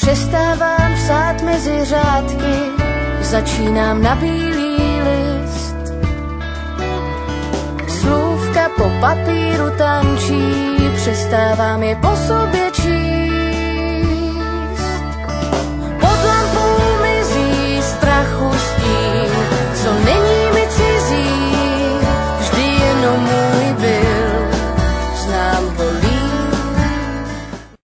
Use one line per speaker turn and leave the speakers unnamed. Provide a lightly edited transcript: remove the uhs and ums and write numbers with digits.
Přestávám psát mezi řádky, začínám na bílý list. Slůvka po papíru tančí, přestávám je po sobě